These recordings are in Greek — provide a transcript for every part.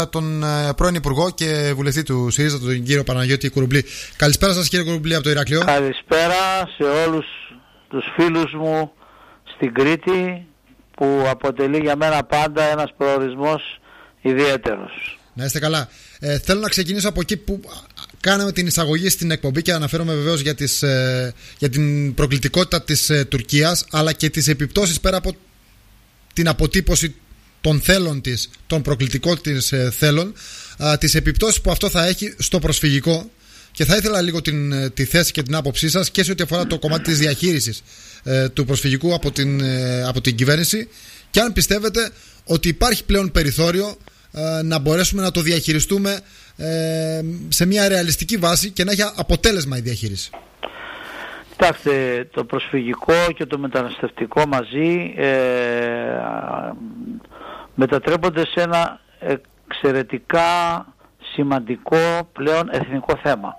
τον πρώην Υπουργό και βουλευτή του ΣΥΡΙΖΑ, τον κύριο Παναγιώτη Κουρουμπλή. Καλησπέρα σας, κύριε Κουρουμπλή, από το Ηράκλειο. Καλησπέρα σε όλους τους φίλους μου στην Κρήτη, που αποτελεί για μένα πάντα ένας προορισμός ιδιαίτερος. Να είστε καλά. Θέλω να ξεκινήσω από εκεί που κάναμε την εισαγωγή στην εκπομπή και αναφέρομαι βεβαίως για την προκλητικότητα της Τουρκίας, αλλά και τις επιπτώσεις πέρα από την αποτύπωση των θέλων της, των προκλητικών της θέλων, τις επιπτώσεις που αυτό θα έχει στο προσφυγικό. Και θα ήθελα λίγο τη θέση και την άποψή σας και σε ό,τι αφορά το κομμάτι της διαχείρισης του προσφυγικού από την κυβέρνηση, και αν πιστεύετε ότι υπάρχει πλέον περιθώριο να μπορέσουμε να το διαχειριστούμε σε μια ρεαλιστική βάση και να έχει αποτέλεσμα η διαχείριση. Κοιτάξτε, το προσφυγικό και το μεταναστευτικό μαζί μετατρέπονται σε ένα εξαιρετικά σημαντικό πλέον εθνικό θέμα.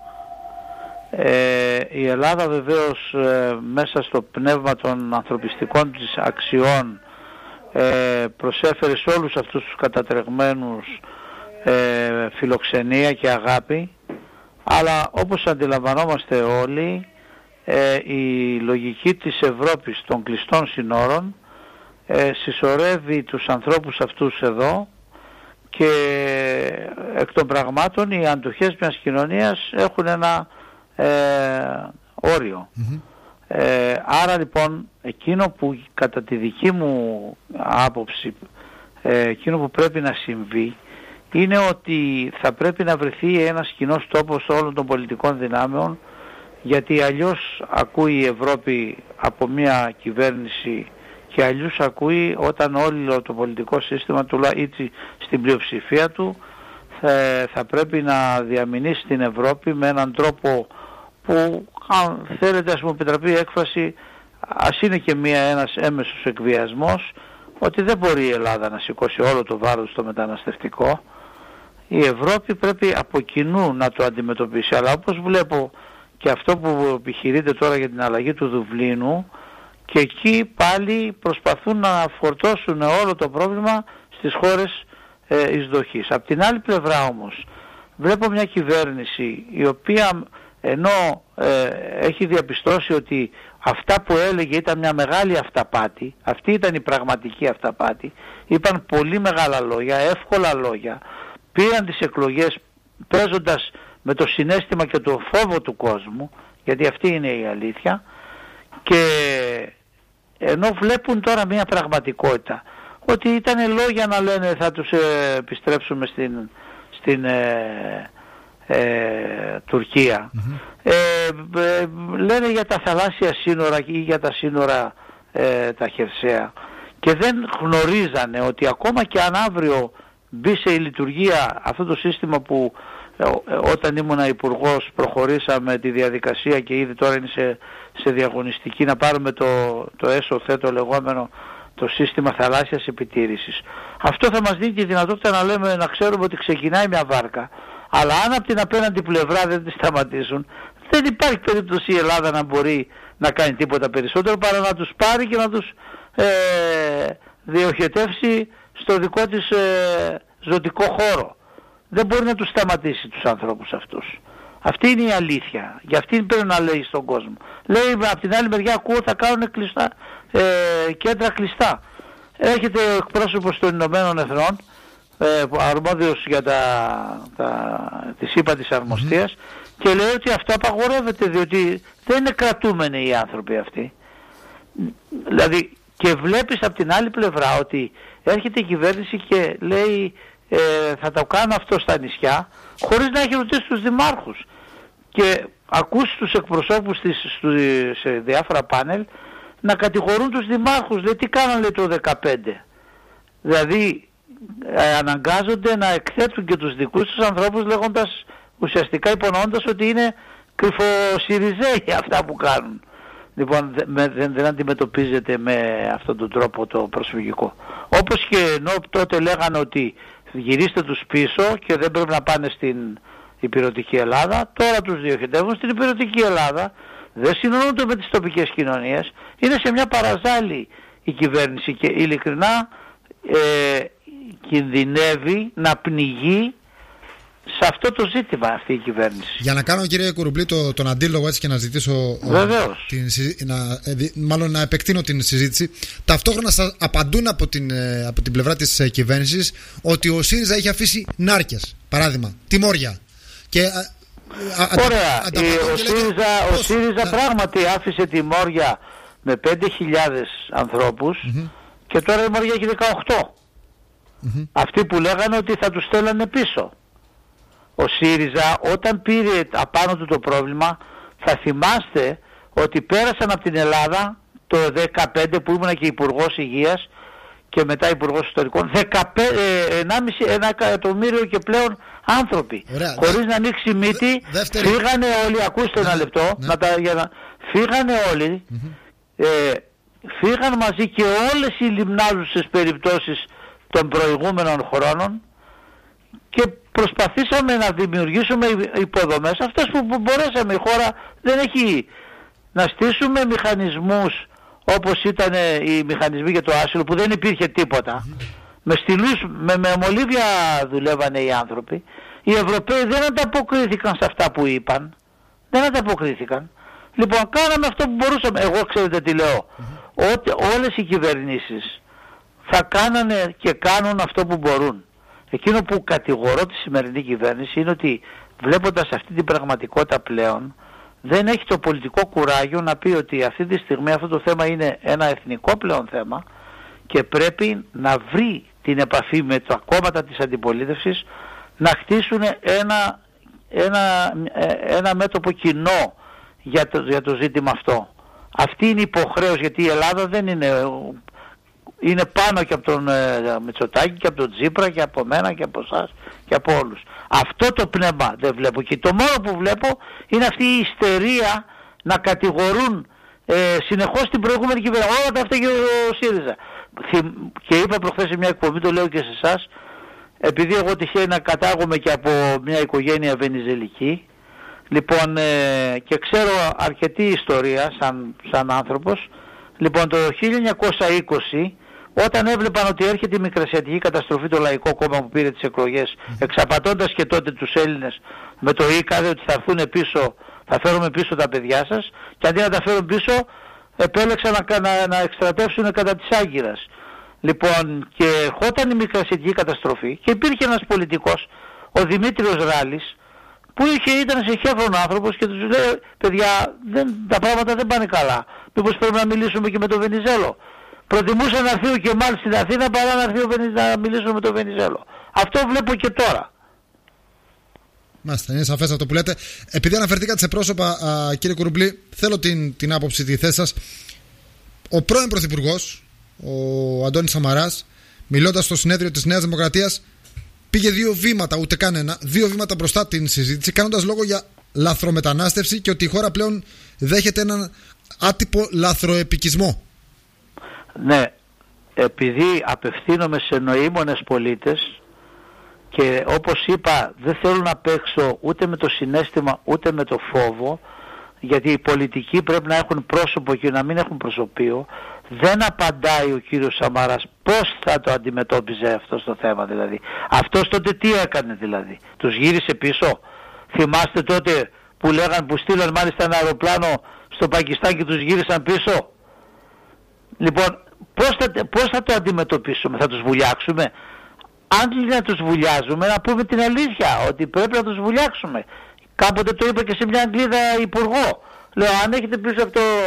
Η Ελλάδα βεβαίως μέσα στο πνεύμα των ανθρωπιστικών της αξιών προσέφερε σε όλους αυτούς τους κατατρεγμένους φιλοξενία και αγάπη, αλλά όπως αντιλαμβανόμαστε όλοι, η λογική της Ευρώπης των κλειστών συνόρων συσσωρεύει τους ανθρώπους αυτούς εδώ, και εκ των πραγμάτων οι αντοχές μιας κοινωνίας έχουν ένα όριο. Άρα λοιπόν εκείνο που κατά τη δική μου άποψη εκείνο που πρέπει να συμβεί είναι ότι θα πρέπει να βρεθεί ένας κοινός τόπος όλων των πολιτικών δυνάμεων, γιατί αλλιώς ακούει η Ευρώπη από μια κυβέρνηση και αλλιώς ακούει όταν όλο το πολιτικό σύστημα ή στην πλειοψηφία του θα πρέπει να διαμηνήσει την Ευρώπη με έναν τρόπο που, αν θέλετε, ας μου επιτραπεί η έκφραση, ας είναι και ένας έμεσος εκβιασμός, ότι δεν μπορεί η Ελλάδα να σηκώσει όλο το βάρος στο μεταναστευτικό. Η Ευρώπη πρέπει από κοινού να το αντιμετωπίσει. Αλλά όπως βλέπω και αυτό που επιχειρείται τώρα για την αλλαγή του Δουβλίνου, και εκεί πάλι προσπαθούν να φορτώσουν όλο το πρόβλημα στις χώρες εισδοχής. Απ' την άλλη πλευρά όμως βλέπω μια κυβέρνηση η οποία, ενώ έχει διαπιστώσει ότι αυτά που έλεγε ήταν μια μεγάλη αυταπάτη, αυτή ήταν η πραγματική αυταπάτη, είπαν πολύ μεγάλα λόγια, εύκολα λόγια, πήραν τις εκλογές παίζοντας με το συναίσθημα και το φόβο του κόσμου, γιατί αυτή είναι η αλήθεια, και ενώ βλέπουν τώρα μια πραγματικότητα ότι ήταν λόγια να λένε θα τους επιστρέψουμε στην Τουρκία, λένε για τα θαλάσσια σύνορα ή για τα σύνορα τα χερσαία, και δεν γνωρίζανε ότι ακόμα και αν αύριο μπει σε λειτουργία αυτό το σύστημα που όταν ήμουν υπουργός προχωρήσαμε τη διαδικασία και ήδη τώρα είναι σε διαγωνιστική να πάρουμε το έσωθέ, το λεγόμενο το σύστημα θαλάσσιας επιτήρησης. Αυτό θα μας δίνει τη δυνατότητα να ξέρουμε ότι ξεκινάει μια βάρκα, αλλά αν από την απέναντι πλευρά δεν τη σταματήσουν, δεν υπάρχει περίπτωση η Ελλάδα να μπορεί να κάνει τίποτα περισσότερο παρά να τους πάρει και να τους διοχετεύσει στο δικό της ζωτικό χώρο. Δεν μπορεί να τους σταματήσει τους ανθρώπους αυτούς. Αυτή είναι η αλήθεια. Για αυτήν πρέπει να λέει στον κόσμο. Λέει από την άλλη μεριά, ακούω θα κάνουν κλειστά, κέντρα κλειστά. Έρχεται ο εκπρόσωπος των Ηνωμένων Εθνών, αρμόδιος για της ΥΠΑ της Αρμοστίας, και λέει ότι αυτό απαγορεύεται, διότι δεν είναι κρατούμενοι οι άνθρωποι αυτοί. Δηλαδή, και βλέπεις από την άλλη πλευρά ότι έρχεται η κυβέρνηση και λέει θα το κάνω αυτό στα νησιά, χωρίς να έχει ρωτήσει τους δημάρχους. Και ακούς τους εκπροσώπους σε διάφορα πάνελ να κατηγορούν τους δημάρχους. Λέει τι κάνανε το 2015. Δηλαδή αναγκάζονται να εκθέτουν και τους δικούς τους ανθρώπους, λέγοντας, ουσιαστικά υπονοώντας ότι είναι κρυφοσυριζέοι αυτά που κάνουν. Λοιπόν, δεν αντιμετωπίζεται με αυτόν τον τρόπο το προσφυγικό. Όπως και ενώ τότε λέγανε ότι γυρίστε τους πίσω και δεν πρέπει να πάνε στην υπηρετική Ελλάδα, τώρα τους διοχετεύουν στην υπηρετική Ελλάδα, δεν συνεννοούνται με τις τοπικές κοινωνίες, είναι σε μια παραζάλη η κυβέρνηση, και ειλικρινά κινδυνεύει να πνιγεί σε αυτό το ζήτημα αυτή η κυβέρνηση. Για να κάνω, κύριε Κουρουμπλή, τον αντίλογο έτσι και να ζητήσω μάλλον να επεκτείνω την συζήτηση, ταυτόχρονα σας απαντούν από την πλευρά της κυβέρνησης ότι ο ΣΥΡΙΖΑ είχε αφήσει νάρκες, παράδειγμα, τιμώρια. Ωραία, ο ΣΥΡΙΖΑ πράγματι άφησε τιμώρια με 5.000 ανθρώπους, και τώρα η μόρια έχει 18. Αυτοί που λέγανε ότι θα τους στέλνανε πίσω. Ο ΣΥΡΙΖΑ όταν πήρε απάνω του το πρόβλημα, θα θυμάστε ότι πέρασαν από την Ελλάδα το 2015 που ήμουν και Υπουργός Υγείας και μετά Υπουργός Ιστορικών 1,5 εκατομμύριο και πλέον άνθρωποι. Ωραία, χωρίς να ανοίξει μύτη. Φύγανε όλοι, ακούστε ένα λεπτό, φύγανε όλοι, φύγαν μαζί και όλες οι λιμνάζουσες περιπτώσεις των προηγούμενων χρόνων και προσπαθήσαμε να δημιουργήσουμε υποδομές, αυτές που μπορέσαμε. Η χώρα δεν έχει να στήσουμε μηχανισμούς όπως ήταν οι μηχανισμοί για το άσυλο που δεν υπήρχε τίποτα. Με στυλούς, με μολύβια δουλεύανε οι άνθρωποι. Οι Ευρωπαίοι δεν ανταποκρίθηκαν σε αυτά που είπαν. Δεν ανταποκρίθηκαν. Λοιπόν, κάναμε αυτό που μπορούσαμε. Εγώ ξέρετε τι λέω. Ότι όλες οι κυβερνήσεις θα κάνανε και κάνουν αυτό που μπορούν. Εκείνο που κατηγορώ τη σημερινή κυβέρνηση είναι ότι βλέποντας αυτή την πραγματικότητα πλέον δεν έχει το πολιτικό κουράγιο να πει ότι αυτή τη στιγμή αυτό το θέμα είναι ένα εθνικό πλέον θέμα και πρέπει να βρει την επαφή με τα κόμματα της αντιπολίτευσης να χτίσουν ένα μέτωπο κοινό για το ζήτημα αυτό. Αυτή είναι η υποχρέωση, γιατί η Ελλάδα δεν είναι πάνω και από τον Μητσοτάκη και από τον Τσίπρα και από μένα και από εσάς και από όλους. Αυτό το πνεύμα δεν βλέπω και το μόνο που βλέπω είναι αυτή η ιστερία να κατηγορούν συνεχώς την προηγούμενη κυβέρνηση. Όλα τα αυτά και ο ΣΥΡΙΖΑ. Και είπα προχθές σε μια εκπομπή, το λέω και σε εσάς, επειδή εγώ τυχαίνει να κατάγομαι και από μια οικογένεια βενιζελική, λοιπόν, και ξέρω αρκετή ιστορία σαν άνθρωπος. Λοιπόν, το 1920, όταν έβλεπαν ότι έρχεται η μικρασιατική καταστροφή, το Λαϊκό Κόμμα που πήρε τις εκλογές, εξαπατώντας και τότε τους Έλληνες με το ΙΚΑΔΕ ότι θα έρθουν πίσω, θα φέρουμε πίσω τα παιδιά σας, και αντί να τα φέρουν πίσω επέλεξαν να εκστρατεύσουν κατά της Άγκυρας. Λοιπόν, και ερχόταν η μικρασιατική καταστροφή και υπήρχε ένας πολιτικός, ο Δημήτριος Ράλης, που ήταν σε χέφρον άνθρωπος και τους λέει, παιδιά, τα πράγματα δεν πάνε καλά. Μήπως πρέπει να μιλήσουμε και με τον Βενιζέλο. Προτιμούσε να έρθει ο Κεμάλ στην Αθήνα παρά να έρθει να μιλήσουμε με τον Βενιζέλο. Αυτό βλέπω και τώρα. Μάλιστα, είναι σαφές αυτό που λέτε. Επειδή αναφερθήκατε σε πρόσωπα, κύριε Κουρουμπλή, θέλω την άποψη, τη θέση σας. Ο πρώην Πρωθυπουργός, ο Αντώνης Σαμαράς, μιλώντας στο συνέδριο της Νέας Δημοκρατίας, πήγε 2 βήματα, ούτε καν ένα, 2 βήματα μπροστά την συζήτηση, κάνοντας λόγο για λαθρομετανάστευση και ότι η χώρα πλέον δέχεται έναν άτυπο λαθροεπικισμό. Ναι, επειδή απευθύνομαι σε νοήμονες πολίτες και όπως είπα δεν θέλω να παίξω ούτε με το συναίσθημα ούτε με το φόβο, γιατί οι πολιτικοί πρέπει να έχουν πρόσωπο και να μην έχουν προσωπείο. Δεν απαντάει ο κύριος Σαμαράς πώς θα το αντιμετώπιζε αυτό το θέμα δηλαδή. Αυτός τότε τι έκανε δηλαδή, τους γύρισε πίσω? Θυμάστε τότε που λέγαν, που στείλαν μάλιστα ένα αεροπλάνο στο Πακιστάν και τους γύρισαν πίσω? Λοιπόν, πώς θα το αντιμετωπίσουμε? Θα τους βουλιάξουμε? Αν να τους βουλιάζουμε, να πούμε την αλήθεια ότι πρέπει να τους βουλιάξουμε. Κάποτε το είπα και σε μια Αγγλίδα υπουργό. Λέω, αν έχετε πίσω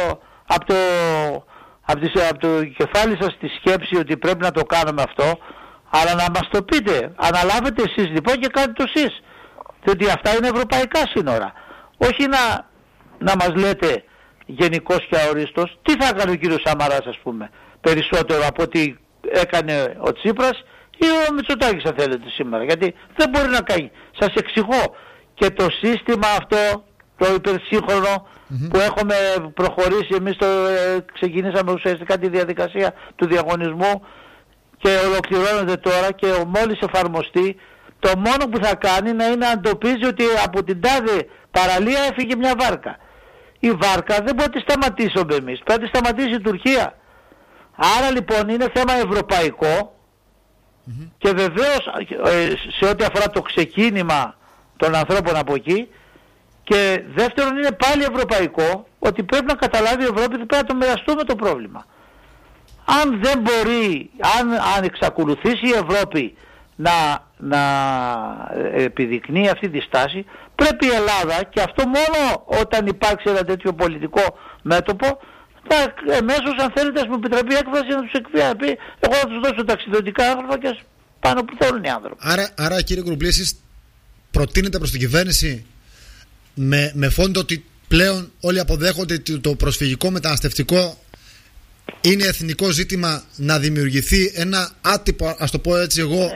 από το κεφάλι σας τη σκέψη ότι πρέπει να το κάνουμε αυτό, αλλά να μας το πείτε. Αναλάβετε εσείς λοιπόν και κάνετε το εσείς. Διότι αυτά είναι ευρωπαϊκά σύνορα. Όχι να μας λέτε γενικός και αορίστος. Τι θα έκανε ο κύριος Σαμαράς, ας πούμε, περισσότερο από ό,τι έκανε ο Τσίπρας ή ο Μητσοτάκης, αν θέλετε, σήμερα? Γιατί δεν μπορεί να κάνει. Σας εξηγώ. Και το σύστημα αυτό, το υπερσύγχρονο που έχουμε προχωρήσει, εμείς ξεκινήσαμε ουσιαστικά τη διαδικασία του διαγωνισμού και ολοκληρώνεται τώρα, και μόλις εφαρμοστεί, το μόνο που θα κάνει είναι να εντοπίζει ότι από την τάδε παραλία έφυγε μια βάρκα. Η βάρκα δεν μπορεί να τη σταματήσουμε εμείς, πρέπει να τη σταματήσει η Τουρκία. Άρα λοιπόν είναι θέμα ευρωπαϊκό, Και βεβαίως σε ό,τι αφορά το ξεκίνημα των ανθρώπων από εκεί, και δεύτερον είναι πάλι ευρωπαϊκό, ότι πρέπει να καταλάβει η Ευρώπη ότι πρέπει να το μοιραστούμε το πρόβλημα. Αν δεν μπορεί, αν εξακολουθήσει η Ευρώπη να επιδεικνύει αυτή τη στάση, πρέπει η Ελλάδα, και αυτό μόνο όταν υπάρξει ένα τέτοιο πολιτικό μέτωπο, θα εμέσως, αν θέλετε, ας μου επιτραπεί η έκφραση, να τους εκβιάσει. Εγώ θα τους δώσω ταξιδιωτικά άγραφα και πάνω που θέλουν οι άνθρωποι. Άρα κύριε Κουρουμπλή, εσείς προτείνετε προς την κυβέρνηση με φόντο ότι πλέον όλοι αποδέχονται ότι το προσφυγικό μεταναστευτικό είναι εθνικό ζήτημα, να δημιουργηθεί ένα άτυπο, ας το πω έτσι εγώ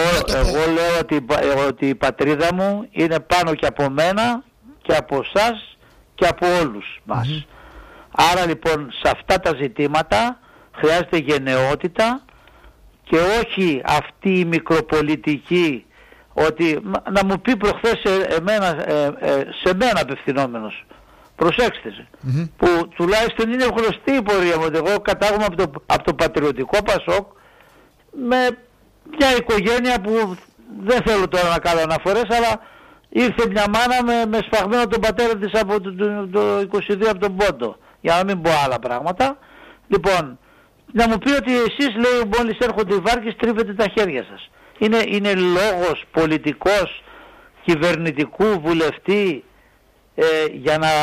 λέω ότι η πατρίδα μου είναι πάνω και από μένα και από εσάς και από όλους μας. Άρα λοιπόν σε αυτά τα ζητήματα χρειάζεται γενναιότητα και όχι αυτή η μικροπολιτική, ότι να μου πει προχθές σε μένα απευθυνόμενος, προσέξτε, που τουλάχιστον είναι γνωστή η πορεία μου, ότι εγώ κατάγομαι από το πατριωτικό Πασόκ, με μια οικογένεια που δεν θέλω τώρα να κάνω αναφορές, αλλά ήρθε μια μάνα με σφαγμένο τον πατέρα της από το 22 από τον Πόντο, για να μην πω άλλα πράγματα. Λοιπόν, να μου πει ότι εσείς, λέει, μόλις έρχονται οι βάρκες τρίβετε τα χέρια σας. Είναι λόγος πολιτικός, κυβερνητικού βουλευτή για να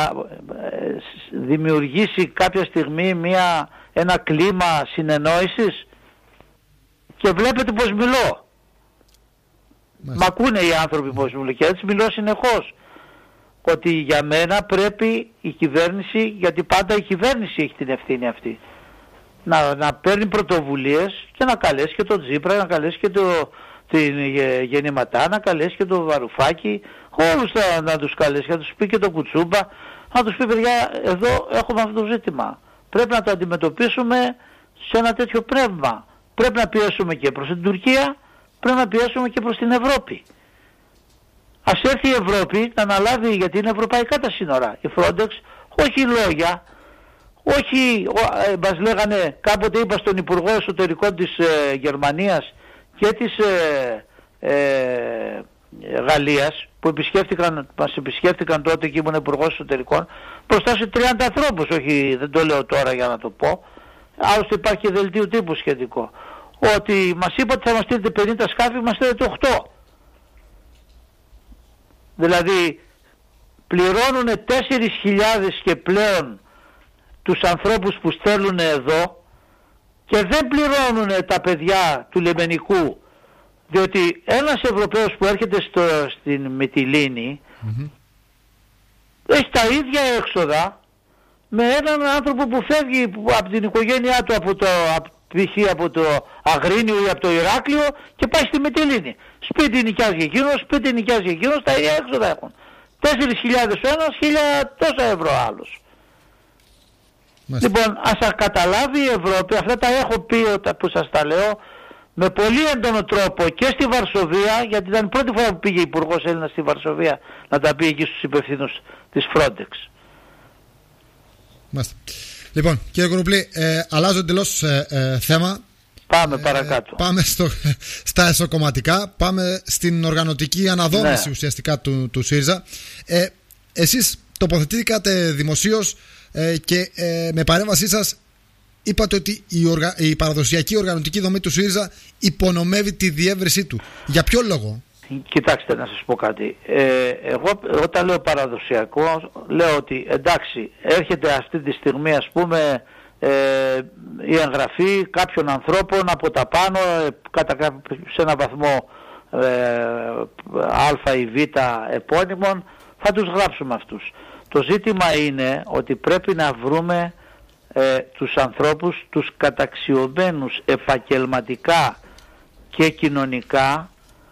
δημιουργήσει κάποια στιγμή ένα κλίμα συνεννόησης? Και βλέπετε πως μιλώ. Μ' ακούνε οι άνθρωποι πως μιλώ και έτσι μιλώ συνεχώς. Ότι για μένα πρέπει η κυβέρνηση, γιατί πάντα η κυβέρνηση έχει την ευθύνη αυτή, να παίρνει πρωτοβουλίες και να καλέσει και τον Τζίπρα, να καλέσει και την Γεννηματά, να καλέσει και τον Βαρουφάκη, όλους να τους καλέσει, να τους πει και τον Κουτσούμπα, να τους πει, παιδιά, εδώ έχουμε αυτό το ζήτημα. Πρέπει να το αντιμετωπίσουμε σε ένα τέτοιο πνεύμα. Πρέπει να πιέσουμε και προς την Τουρκία, πρέπει να πιέσουμε και προς την Ευρώπη. Ας έρθει η Ευρώπη να αναλάβει, γιατί είναι ευρωπαϊκά τα σύνορα. Η Frontex, όχι λόγια, όχι, μας λέγανε, κάποτε είπα στον Υπουργό Εσωτερικών της Γερμανίας και της Γαλλίας, που μας επισκέφτηκαν τότε και ήμουν Υπουργός Εσωτερικών, μπροστά σε 30 ανθρώπους, όχι, δεν το λέω τώρα για να το πω, άλλωστε υπάρχει και δελτίο τύπου σχετικό, ότι μας είπα ότι θα μας στείλετε 50 σκάφη, μας στείλετε 8. Δηλαδή πληρώνουν 4.000 και πλέον τους ανθρώπους που στέλνουν εδώ και δεν πληρώνουν τα παιδιά του λιμενικού, διότι ένας Ευρωπαίος που έρχεται στην Μυτιλήνη έχει τα ίδια έξοδα με έναν άνθρωπο που φεύγει από την οικογένειά του από το Αγρίνιο ή από το Ηράκλειο και πάει στη Μυτιλήνη. Σπίτι νοικιάζει εκείνος, σπίτι νοικιάζει εκείνος, τα ίδια έξοδα έχουν. 4.000 ο ένας, 1.000 τόσα ευρώ άλλος. Λοιπόν, ας καταλάβει η Ευρώπη, αυτά τα έχω πει που σας τα λέω, με πολύ έντονο τρόπο και στη Βαρσοβία, γιατί ήταν η πρώτη φορά που πήγε Υπουργός Έλληνας στη Βαρσοβία να τα πει εκεί στους υπευθύνους της Frontex. Μάλιστα. Λοιπόν, κύριε Κουρουμπλή, αλλάζω εντελώς θέμα. Πάμε παρακάτω. Πάμε στα εσωκομματικά, πάμε στην οργανωτική αναδόμηση ουσιαστικά του ΣΥΡΙΖΑ. Εσείς τοποθετήκατε δημοσίως και με παρέμβασή σας είπατε ότι η παραδοσιακή οργανωτική δομή του ΣΥΡΙΖΑ υπονομεύει τη διεύρυνσή του. Για ποιο λόγο? Κοιτάξτε, να σας πω κάτι. Εγώ όταν λέω παραδοσιακό, λέω ότι εντάξει, έρχεται αυτή τη στιγμή, ας πούμε, η εγγραφή κάποιων ανθρώπων από τα πάνω σε ένα βαθμό α ή β επώνυμων, θα τους γράψουμε αυτούς. Το ζήτημα είναι ότι πρέπει να βρούμε τους ανθρώπους, τους καταξιωμένους επαγγελματικά και κοινωνικά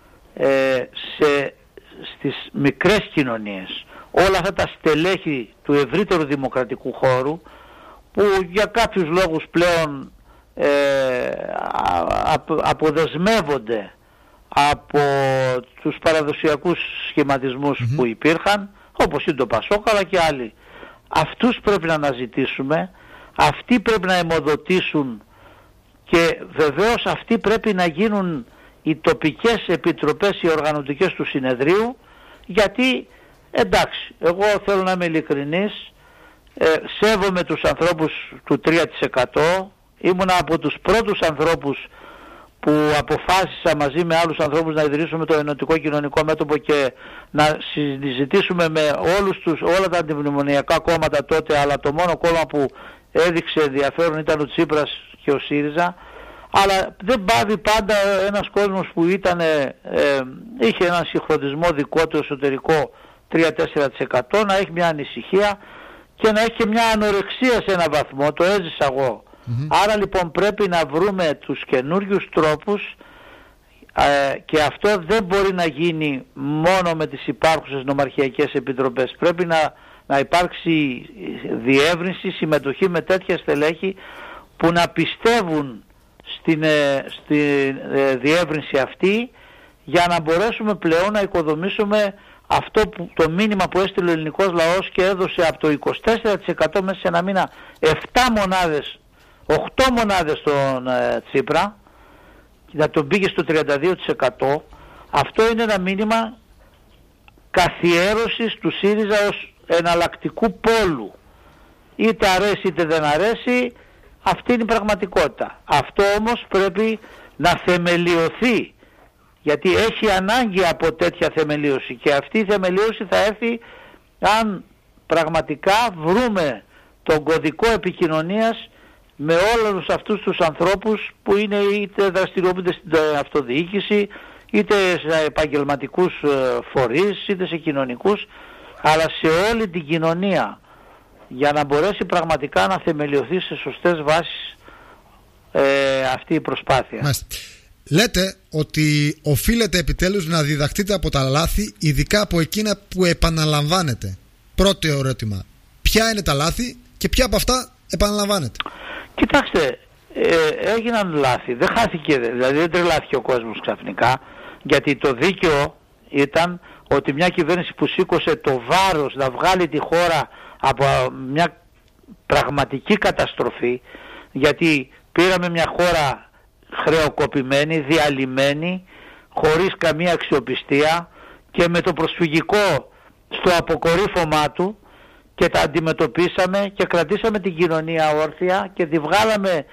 στις μικρές κοινωνίες. Όλα αυτά τα στελέχη του ευρύτερου δημοκρατικού χώρου που για κάποιους λόγους πλέον αποδεσμεύονται από τους παραδοσιακούς σχηματισμούς που υπήρχαν, όπως είναι το Πασόκ αλλά και άλλοι. Αυτούς πρέπει να αναζητήσουμε, αυτοί πρέπει να αιμοδοτήσουν και βεβαίως αυτοί πρέπει να γίνουν οι τοπικές επιτροπές, οι οργανωτικές του συνεδρίου, γιατί εντάξει, εγώ θέλω να είμαι ειλικρινής, σέβομαι τους ανθρώπους του 3%, ήμουνα από τους πρώτους ανθρώπους που αποφάσισα μαζί με άλλους ανθρώπους να ιδρύσουμε το Ενωτικό Κοινωνικό Μέτωπο και να συζητήσουμε με όλα τα αντιμνημονιακά κόμματα τότε, αλλά το μόνο κόμμα που έδειξε ενδιαφέρον ήταν ο Τσίπρας και ο ΣΥΡΙΖΑ. Αλλά δεν πάβει πάντα ένας κόσμος που είχε έναν συγχρονισμό δικό του εσωτερικό 3-4% να έχει μια ανησυχία και να έχει και μια ανορεξία σε έναν βαθμό, το έζησα εγώ. Άρα λοιπόν πρέπει να βρούμε τους καινούριους τρόπους και αυτό δεν μπορεί να γίνει μόνο με τις υπάρχουσες νομαρχιακές επιτροπές. Πρέπει να υπάρξει διεύρυνση, συμμετοχή με τέτοια στελέχη που να πιστεύουν στην διεύρυνση αυτή, για να μπορέσουμε πλέον να οικοδομήσουμε το μήνυμα που έστειλε ο ελληνικός λαός και έδωσε από το 24% μέσα σε ένα μήνα 8 μονάδες στον Τσίπρα, να τον πήγε στο 32%. Αυτό είναι ένα μήνυμα καθιέρωσης του ΣΥΡΙΖΑ ως εναλλακτικού πόλου. Είτε αρέσει είτε δεν αρέσει, αυτή είναι η πραγματικότητα. Αυτό όμως πρέπει να θεμελιωθεί, γιατί έχει ανάγκη από τέτοια θεμελίωση, και αυτή η θεμελίωση θα έρθει αν πραγματικά βρούμε τον κωδικό επικοινωνίας με όλους αυτούς τους ανθρώπους που είναι είτε δραστηριοποιούνται στην αυτοδιοίκηση, είτε σε επαγγελματικούς φορείς, είτε σε κοινωνικούς, αλλά σε όλη την κοινωνία, για να μπορέσει πραγματικά να θεμελιωθεί σε σωστές βάσεις αυτή η προσπάθεια. Μάλιστα. Λέτε ότι οφείλετε επιτέλους να διδαχτείτε από τα λάθη, ειδικά από εκείνα που επαναλαμβάνετε. Πρώτο ερώτημα, ποια είναι τα λάθη και ποια από αυτά επαναλαμβάνετε? Κοιτάξτε, έγιναν λάθη, δεν χάθηκε, δηλαδή δεν τρελάθηκε ο κόσμος ξαφνικά, γιατί το δίκαιο ήταν ότι μια κυβέρνηση που σήκωσε το βάρος να βγάλει τη χώρα από μια πραγματική καταστροφή, γιατί πήραμε μια χώρα χρεοκοπημένη, διαλυμένη, χωρίς καμία αξιοπιστία και με το προσφυγικό στο αποκορύφωμά του, και τα αντιμετωπίσαμε και κρατήσαμε την κοινωνία όρθια και τη βγάλαμε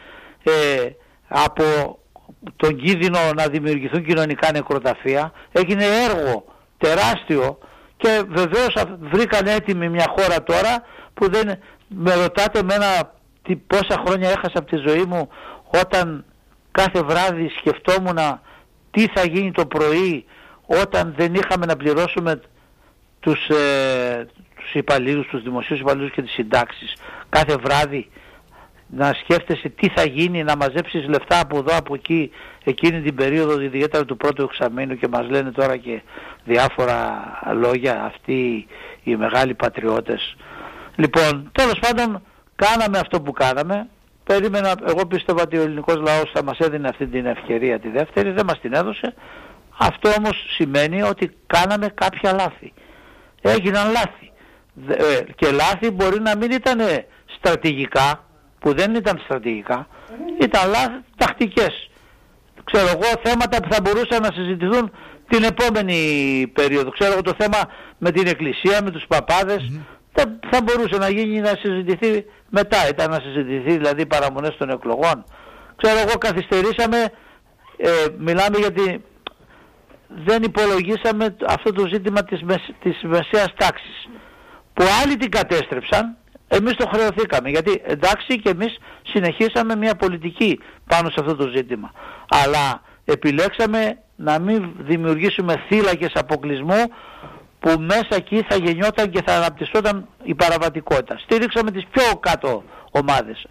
από τον κίνδυνο να δημιουργηθούν κοινωνικά νεκροταφεία. Έγινε έργο τεράστιο και βεβαίως βρήκαν έτοιμη μια χώρα τώρα που δεν με ρωτάτε εμένα πόσα χρόνια έχασα από τη ζωή μου όταν κάθε βράδυ σκεφτόμουν τι θα γίνει το πρωί όταν δεν είχαμε να πληρώσουμε τους υπαλλήλους, τους δημοσίους υπαλλήλους και τις συντάξεις. Κάθε βράδυ να σκέφτεσαι τι θα γίνει, να μαζέψεις λεφτά από εδώ από εκεί εκείνη την περίοδο, ιδιαίτερα του πρώτου εξαμήνου, και μας λένε τώρα και διάφορα λόγια αυτοί οι μεγάλοι πατριώτες. Λοιπόν, τέλος πάντων κάναμε αυτό που κάναμε. Εγώ πίστευα ότι ο ελληνικός λαός θα μας έδινε αυτή την ευκαιρία τη δεύτερη, δεν μας την έδωσε. Αυτό όμως σημαίνει ότι κάναμε κάποια λάθη. Έγιναν λάθη. Και λάθη μπορεί να μην ήταν στρατηγικά, που δεν ήταν στρατηγικά, ήταν λάθη τακτικές. Ξέρω εγώ, θέματα που θα μπορούσαν να συζητηθούν την επόμενη περίοδο. Ξέρω εγώ, το θέμα με την εκκλησία, με τους παπάδες, θα μπορούσε να γίνει, να συζητηθεί μετά. Ήταν να συζητηθεί δηλαδή παραμονές των εκλογών. Ξέρω εγώ, καθυστερήσαμε, μιλάμε γιατί δεν υπολογίσαμε αυτό το ζήτημα της μεσαίας τάξης, που άλλοι την κατέστρεψαν, εμείς το χρεωθήκαμε, γιατί εντάξει και εμείς συνεχίσαμε μια πολιτική πάνω σε αυτό το ζήτημα, αλλά επιλέξαμε να μην δημιουργήσουμε θύλακες αποκλεισμού που μέσα εκεί θα γεννιόταν και θα αναπτυσσόταν η παραβατικότητα. Στήριξαμε τις πιο κάτω ομάδες.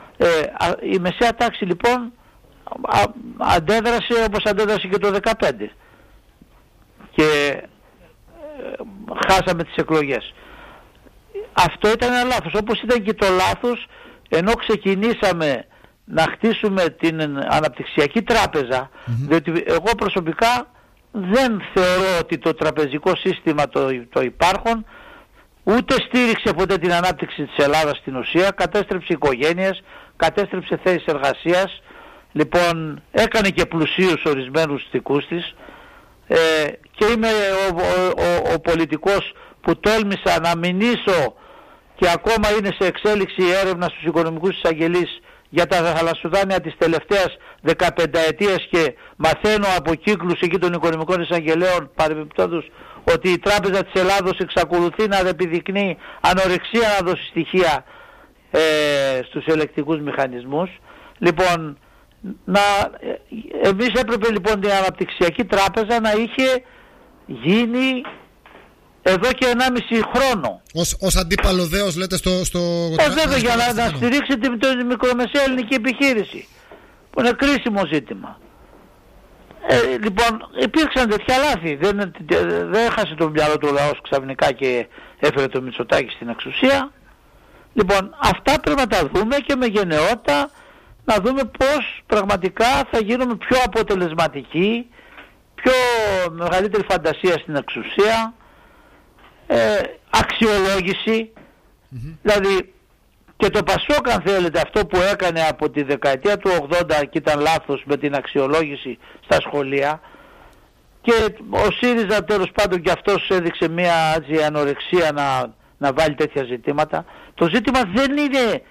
Η μεσαία τάξη λοιπόν αντέδρασε όπως αντέδρασε και το 2015 και χάσαμε τις εκλογές. Αυτό ήταν ένα λάθος, όπως ήταν και το λάθος ενώ ξεκινήσαμε να χτίσουμε την αναπτυξιακή τράπεζα, διότι εγώ προσωπικά δεν θεωρώ ότι το τραπεζικό σύστημα το υπάρχον ούτε στήριξε ποτέ την ανάπτυξη της Ελλάδας στην ουσία, κατέστρεψε οικογένειες, κατέστρεψε θέσεις εργασίας, Λοιπόν, έκανε και πλουσίους ορισμένους δικούς της, και είμαι ο πολιτικός που τόλμησα να μηνύσω, και ακόμα είναι σε εξέλιξη η έρευνα στους οικονομικούς εισαγγελείς για τα θαλασσουδάνεια της τελευταίας 15ετίας, και μαθαίνω από κύκλους εκεί των οικονομικών εισαγγελέων παρεμπιπτόντως ότι η Τράπεζα της Ελλάδος εξακολουθεί να επιδεικνύει ανορεξία να δώσει στοιχεία στους ελεκτικούς μηχανισμούς. Λοιπόν, εμείς έπρεπε λοιπόν η Αναπτυξιακή Τράπεζα να είχε γίνει εδώ και 1,5 χρόνο. Ως αντίπαλο δέος λέτε στο βέβαια, για να στηρίξει την μικρομεσαία ελληνική επιχείρηση, που είναι κρίσιμο ζήτημα. Λοιπόν, υπήρξαν τέτοια λάθη. Δεν έχασε το μυαλό του λαός ξαφνικά και έφερε το Μητσοτάκη στην εξουσία. Λοιπόν, αυτά πρέπει να τα δούμε και με γενναιότητα, να δούμε πώς πραγματικά θα γίνουμε πιο αποτελεσματικοί, πιο μεγαλύτερη φαντασία στην εξουσία, αξιολόγηση. Δηλαδή και το Πασόκ, αν θέλετε, αυτό που έκανε από τη δεκαετία του 80 και ήταν λάθος με την αξιολόγηση στα σχολεία, και ο ΣΥΡΙΖΑ τέλος πάντων και αυτός έδειξε μια ανορεξία να βάλει τέτοια ζητήματα. Το ζήτημα δεν είναι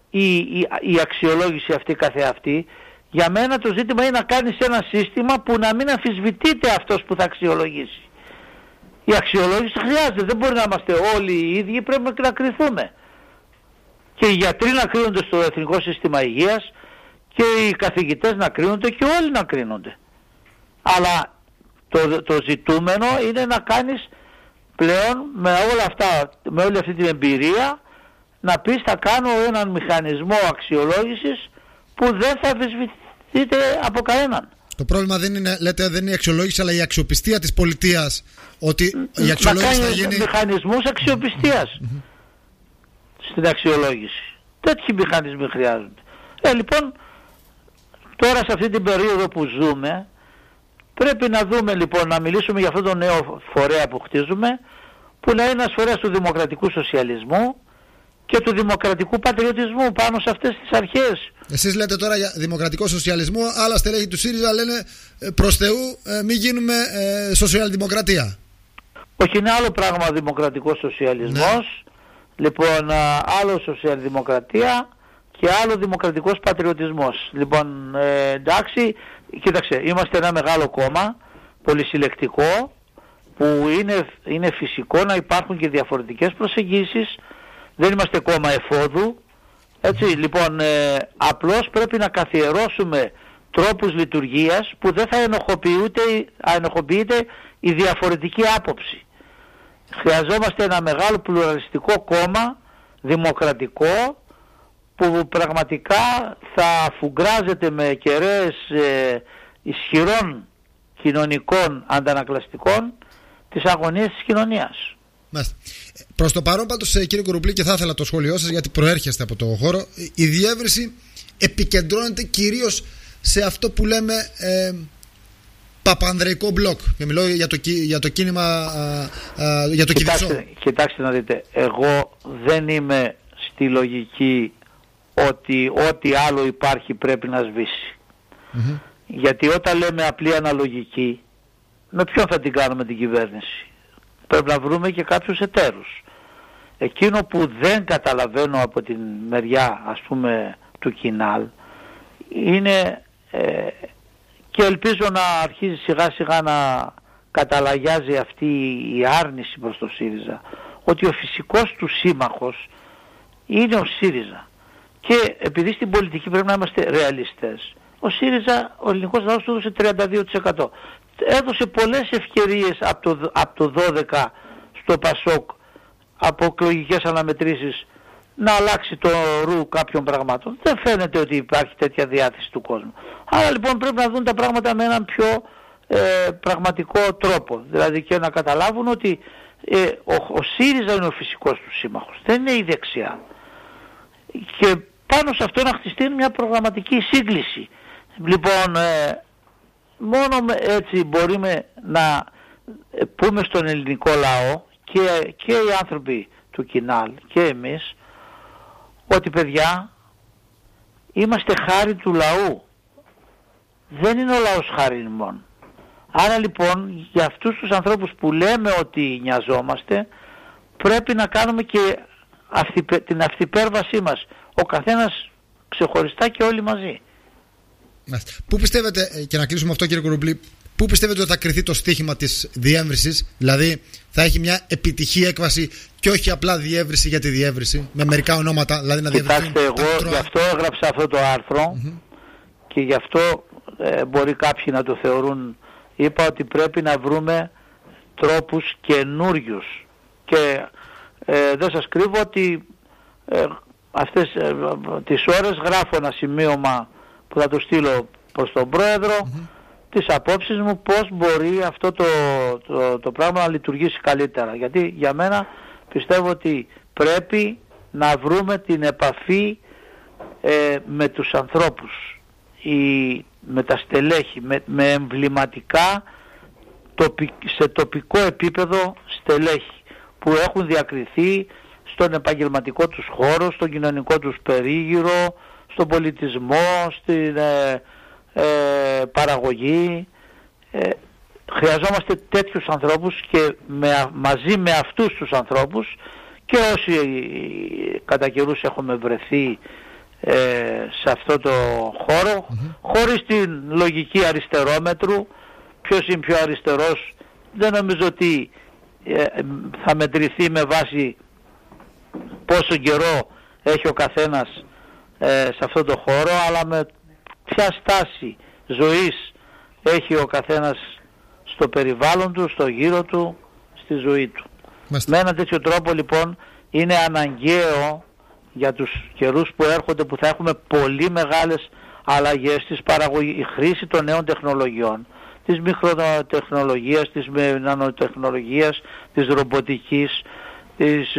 η αξιολόγηση αυτή καθεαυτή. Για μένα το ζήτημα είναι να κάνεις ένα σύστημα που να μην αμφισβητείται αυτός που θα αξιολογήσει. Η αξιολόγηση χρειάζεται, δεν μπορεί να είμαστε όλοι οι ίδιοι, πρέπει να κριθούμε. Και οι γιατροί να κρίνονται στο Εθνικό Σύστημα Υγείας, και οι καθηγητές να κρίνονται, και όλοι να κρίνονται. Αλλά το ζητούμενο είναι να κάνεις πλέον με όλα αυτά, με όλη αυτή την εμπειρία, να πεις θα κάνω έναν μηχανισμό αξιολόγησης που δεν θα αμφισβητείται από κανέναν. Το πρόβλημα δεν είναι, λέτε, δεν είναι η αξιολόγηση, αλλά η αξιοπιστία της πολιτείας. Ότι η αξιολόγηση να θα γίνει μηχανισμούς αξιοπιστίας στην αξιολόγηση. Τέτοιοι μηχανισμοί χρειάζονται. Λοιπόν, τώρα σε αυτή την περίοδο που ζούμε, πρέπει να δούμε λοιπόν, να μιλήσουμε για αυτόν τον νέο φορέα που χτίζουμε, που να είναι ένας φορέας του δημοκρατικού σοσιαλισμού και του δημοκρατικού πατριωτισμού πάνω σε αυτές τις αρχές. Εσείς λέτε τώρα για δημοκρατικό σοσιαλισμό, άλλα στελέχη του ΣΥΡΙΖΑ λένε προς Θεού μην γίνουμε σοσιαλδημοκρατία. Όχι, είναι άλλο πράγμα δημοκρατικός σοσιαλισμός. Ναι. Λοιπόν, άλλο σοσιαλδημοκρατία και άλλο δημοκρατικός πατριωτισμός. Λοιπόν, κοίταξε, είμαστε ένα μεγάλο κόμμα, πολυσυλλεκτικό, που είναι φυσικό να υπάρχουν και διαφορετικές προσεγγίσεις. Δεν είμαστε κόμμα εφόδου. Έτσι, λοιπόν, απλώς πρέπει να καθιερώσουμε τρόπους λειτουργίας που δεν θα ενοχοποιείται η διαφορετική άποψη. Χρειαζόμαστε ένα μεγάλο πλουραλιστικό κόμμα, δημοκρατικό, που πραγματικά θα αφουγκράζεται με κεραίες ισχυρών κοινωνικών αντανακλαστικών τις αγωνίες της κοινωνίας. Μάλιστα. Προς το παρόν πάντως, κύριε Κουρουπλή, και θα ήθελα το σχόλιο σας γιατί προέρχεστε από το χώρο, η διεύρυνση επικεντρώνεται κυρίως σε αυτό που λέμε παπανδρεϊκό μπλοκ. Και μιλώ για το κίνημα, για το Κηδισό. Κοιτάξτε να δείτε, εγώ δεν είμαι στη λογική ότι ό,τι άλλο υπάρχει πρέπει να σβήσει. Γιατί όταν λέμε απλή αναλογική, με ποιον θα την κάνουμε την κυβέρνηση? Πρέπει να βρούμε και κάποιους εταίρους. Εκείνο που δεν καταλαβαίνω από την μεριά, ας πούμε, του Κινάλ είναι, και ελπίζω να αρχίζει σιγά σιγά να καταλαγιάζει αυτή η άρνηση προς το ΣΥΡΙΖΑ, ότι ο φυσικός του σύμμαχος είναι ο ΣΥΡΙΖΑ. Και επειδή στην πολιτική πρέπει να είμαστε ρεαλιστές, ο ΣΥΡΙΖΑ, ο ελληνικός λαός του έδωσε 32%. Έδωσε πολλές ευκαιρίες από το 12 στο Πασόκ, από εκλογικές αναμετρήσεις, να αλλάξει το ρου κάποιων πραγμάτων. Δεν φαίνεται ότι υπάρχει τέτοια διάθεση του κόσμου. Άρα λοιπόν πρέπει να δουν τα πράγματα με έναν πιο πραγματικό τρόπο. Δηλαδή και να καταλάβουν ότι ο ΣΥΡΙΖΑ είναι ο φυσικός του σύμμαχος, δεν είναι η δεξιά. Και πάνω σε αυτό να χτιστεί μια προγραμματική σύγκληση. Λοιπόν, μόνο έτσι μπορούμε να πούμε στον ελληνικό λαό και οι άνθρωποι του Κινάλ και εμείς, ότι παιδιά είμαστε χάρη του λαού. δεν είναι ο λαός χαρισμών. Άρα λοιπόν για αυτούς τους ανθρώπους που λέμε ότι νοιαζόμαστε, πρέπει να κάνουμε και την αυτυπέρβασή μας, ο καθένας ξεχωριστά και όλοι μαζί. Πού πιστεύετε, και να κλείσουμε αυτό κύριε Κουρουμπλή, πού πιστεύετε ότι θα κριθεί το στίχημα της διεύρυνσης, δηλαδή θα έχει μια επιτυχή έκβαση και όχι απλά διεύρυνση για τη διεύρυνση, με μερικά ονόματα, δηλαδή να διευρυνθούν? Κοιτάξτε, εγώ γι' αυτό έγραψα αυτό το άρθρο και γι' αυτό μπορεί κάποιοι να το θεωρούν. Είπα ότι πρέπει να βρούμε τρόπους καινούριους και δεν σας κρύβω ότι αυτές τις ώρες γράφω ένα σημείωμα που θα το στείλω προς τον Πρόεδρο, τις απόψεις μου πώς μπορεί αυτό το πράγμα να λειτουργήσει καλύτερα. Γιατί για μένα πιστεύω ότι πρέπει να βρούμε την επαφή με τους ανθρώπους, με τα στελέχη, με εμβληματικά σε τοπικό επίπεδο στελέχη που έχουν διακριθεί στον επαγγελματικό τους χώρο, στον κοινωνικό τους περίγυρο, στον πολιτισμό, στην παραγωγή. Χρειαζόμαστε τέτοιους ανθρώπους και μαζί με αυτούς τους ανθρώπους και όσοι κατά καιρούς έχουμε βρεθεί σε αυτό το χώρο, χωρίς την λογική αριστερόμετρου, ποιος είναι πιο αριστερός, δεν νομίζω ότι θα μετρηθεί με βάση πόσο καιρό έχει ο καθένας σε αυτό το χώρο, αλλά με ποια στάση ζωής έχει ο καθένας στο περιβάλλον του, στο γύρο του, στη ζωή του. Με έναν τέτοιο τρόπο λοιπόν είναι αναγκαίο για τους καιρούς που έρχονται, που θα έχουμε πολύ μεγάλες αλλαγές στις παραγωγή, η χρήση των νέων τεχνολογιών, της μικροτεχνολογίας, της νανοτεχνολογίας, της ρομποτικής, της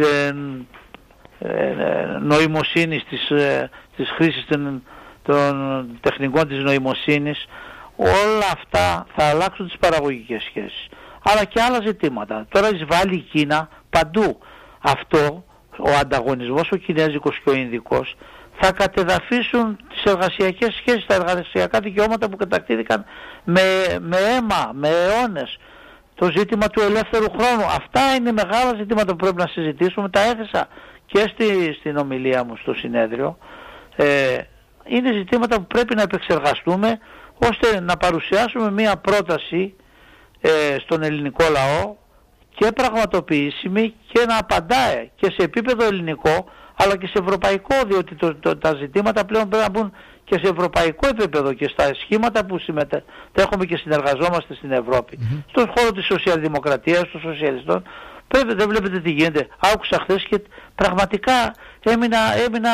νοημοσύνης, της χρήσης των τεχνικών της νοημοσύνης. Όλα αυτά θα αλλάξουν τις παραγωγικές σχέσεις. Αλλά και άλλα ζητήματα. Τώρα εισβάλλει η Κίνα παντού. Αυτό, ο ανταγωνισμός ο κινέζικος και ο ινδικός, θα κατεδαφίσουν τις εργασιακές σχέσεις, τα εργασιακά δικαιώματα που κατακτήθηκαν με αίμα, με αιώνες. Το ζήτημα του ελεύθερου χρόνου. Αυτά είναι μεγάλα ζητήματα που πρέπει να συζητήσουμε. Τα έθεσα και στην ομιλία μου στο συνέδριο. Είναι ζητήματα που πρέπει να επεξεργαστούμε ώστε να παρουσιάσουμε μία πρόταση στον ελληνικό λαό και πραγματοποιήσιμη και να απαντάει και σε επίπεδο ελληνικό αλλά και σε ευρωπαϊκό, διότι τα ζητήματα πλέον πρέπει να μπουν και σε ευρωπαϊκό επίπεδο και στα σχήματα που συμμετέχουμε και συνεργαζόμαστε στην Ευρώπη. Στον χώρο της σοσιαλδημοκρατίας, των σοσιαλιστών, δεν βλέπετε τι γίνεται. Άκουσα χθες και πραγματικά έμεινα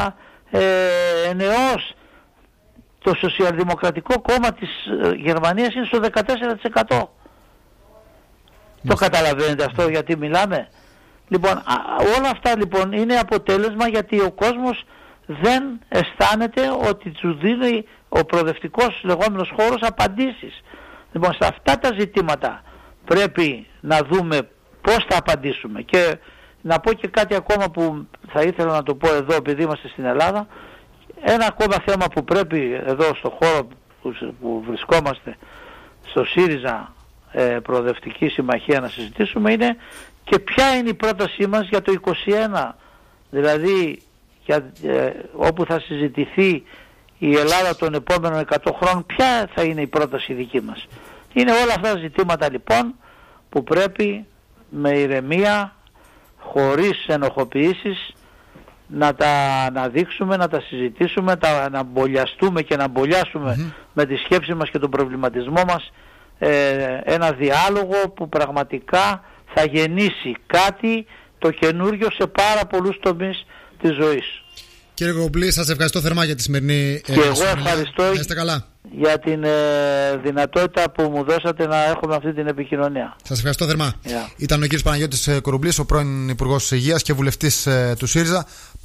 ενεώς. Το Σοσιαλδημοκρατικό Κόμμα της Γερμανίας είναι στο 14%. Το καταλαβαίνετε αυτό γιατί μιλάμε? Λοιπόν, όλα αυτά λοιπόν είναι αποτέλεσμα γιατί ο κόσμος δεν αισθάνεται ότι του δίνει ο προοδευτικός λεγόμενος χώρος απαντήσεις. Λοιπόν, σε αυτά τα ζητήματα πρέπει να δούμε πώς θα απαντήσουμε. Και να πω και κάτι ακόμα που θα ήθελα να το πω εδώ επειδή είμαστε στην Ελλάδα. Ένα ακόμα θέμα που πρέπει εδώ στο χώρο που βρισκόμαστε, στο ΣΥΡΙΖΑ Προοδευτική Συμμαχία, να συζητήσουμε είναι και ποια είναι η πρότασή μας για το 2021. Δηλαδή όπου θα συζητηθεί η Ελλάδα των επόμενων 100 χρόνων, ποια θα είναι η πρόταση δική μας. Είναι όλα αυτά τα ζητήματα λοιπόν που πρέπει με ηρεμία, χωρίς ενοχοποιήσεις, να τα αναδείξουμε, να τα συζητήσουμε, να μπολιαστούμε και να μπολιάσουμε με τη σκέψη μας και τον προβληματισμό μας ένα διάλογο που πραγματικά θα γεννήσει κάτι το καινούριο σε πάρα πολλούς τομείς της ζωής. Κύριε Κουρουμπλή, σας ευχαριστώ θερμά για τη σημερινή και εγώ ευχαριστώ καλά. Για την δυνατότητα που μου δώσατε να έχουμε αυτή την επικοινωνία. Σας ευχαριστώ θερμά. Ήταν ο κύριος Παναγιώτης Κουρουμπλής, ο πρώην Υπουργός Υγείας και βουλευτής του ΣΥΡΙΖΑ.